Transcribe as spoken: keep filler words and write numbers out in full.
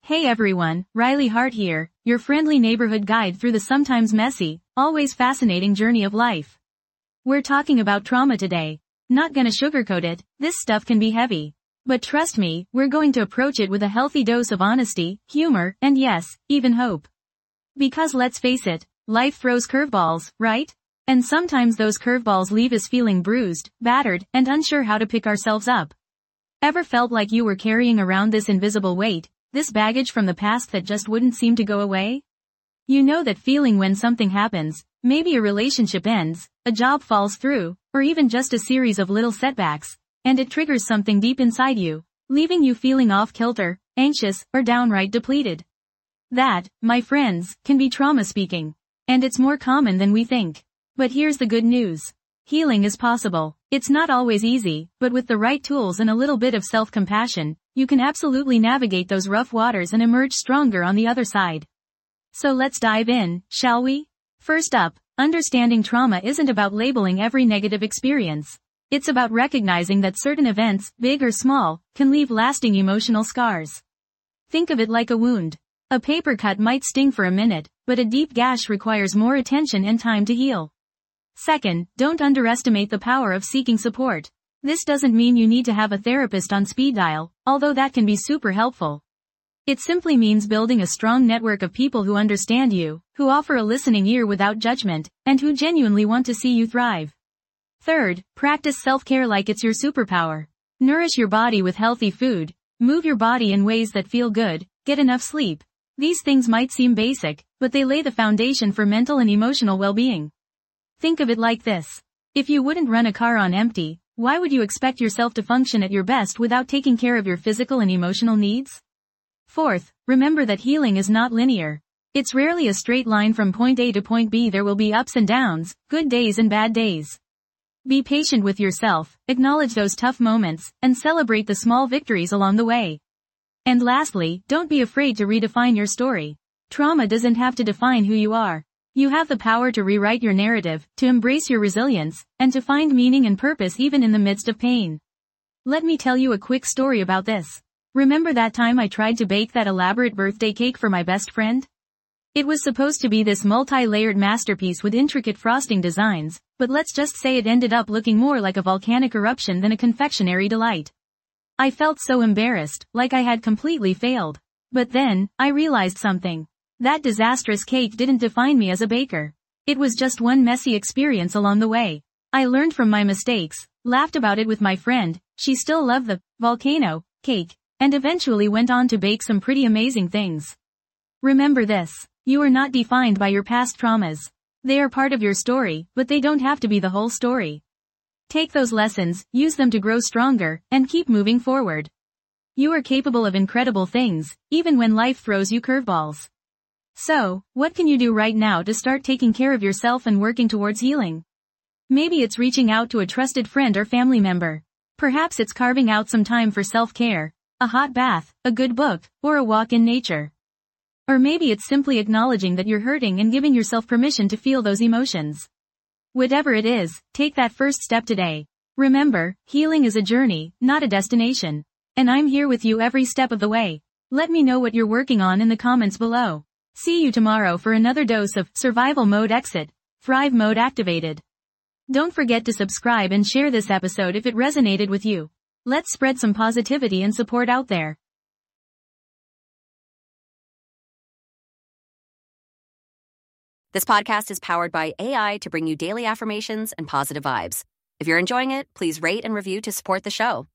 Hey everyone, Riley Hart here, your friendly neighborhood guide through the sometimes messy, always fascinating journey of life. We're talking about trauma today. Not gonna sugarcoat it, this stuff can be heavy. But trust me, we're going to approach it with a healthy dose of honesty, humor, and yes, even hope. Because let's face it, life throws curveballs, right? And sometimes those curveballs leave us feeling bruised, battered, and unsure how to pick ourselves up. Ever felt like you were carrying around this invisible weight, this baggage from the past that just wouldn't seem to go away? You know that feeling when something happens, maybe a relationship ends, a job falls through, or even just a series of little setbacks, and it triggers something deep inside you, leaving you feeling off-kilter, anxious, or downright depleted. That, my friends, can be trauma speaking. And it's more common than we think. But here's the good news. Healing is possible. It's not always easy, but with the right tools and a little bit of self-compassion, you can absolutely navigate those rough waters and emerge stronger on the other side. So let's dive in, shall we? First up, understanding trauma isn't about labeling every negative experience. It's about recognizing that certain events, big or small, can leave lasting emotional scars. Think of it like a wound. A paper cut might sting for a minute, but a deep gash requires more attention and time to heal. Second, don't underestimate the power of seeking support. This doesn't mean you need to have a therapist on speed dial, although that can be super helpful. It simply means building a strong network of people who understand you, who offer a listening ear without judgment, and who genuinely want to see you thrive. Third, practice self-care like it's your superpower. Nourish your body with healthy food, move your body in ways that feel good, get enough sleep. These things might seem basic, but they lay the foundation for mental and emotional well-being. Think of it like this. If you wouldn't run a car on empty, why would you expect yourself to function at your best without taking care of your physical and emotional needs? Fourth, remember that healing is not linear. It's rarely a straight line from point A to point B. There will be ups and downs, good days and bad days. Be patient with yourself, acknowledge those tough moments, and celebrate the small victories along the way. And lastly, don't be afraid to redefine your story. Trauma doesn't have to define who you are. You have the power to rewrite your narrative, to embrace your resilience, and to find meaning and purpose even in the midst of pain. Let me tell you a quick story about this. Remember that time I tried to bake that elaborate birthday cake for my best friend? It was supposed to be this multi-layered masterpiece with intricate frosting designs, but let's just say it ended up looking more like a volcanic eruption than a confectionery delight. I felt so embarrassed, like I had completely failed. But then, I realized something. That disastrous cake didn't define me as a baker. It was just one messy experience along the way. I learned from my mistakes, laughed about it with my friend, she still loved the volcano cake, and eventually went on to bake some pretty amazing things. Remember this. You are not defined by your past traumas. They are part of your story, but they don't have to be the whole story. Take those lessons, use them to grow stronger, and keep moving forward. You are capable of incredible things, even when life throws you curveballs. So, what can you do right now to start taking care of yourself and working towards healing? Maybe it's reaching out to a trusted friend or family member. Perhaps it's carving out some time for self-care, a hot bath, a good book, or a walk in nature. Or maybe it's simply acknowledging that you're hurting and giving yourself permission to feel those emotions. Whatever it is, take that first step today. Remember, healing is a journey, not a destination. And I'm here with you every step of the way. Let me know what you're working on in the comments below. See you tomorrow for another dose of Survival Mode Exit, Thrive Mode Activated. Don't forget to subscribe and share this episode if it resonated with you. Let's spread some positivity and support out there. This podcast is powered by A I to bring you daily affirmations and positive vibes. If you're enjoying it, please rate and review to support the show.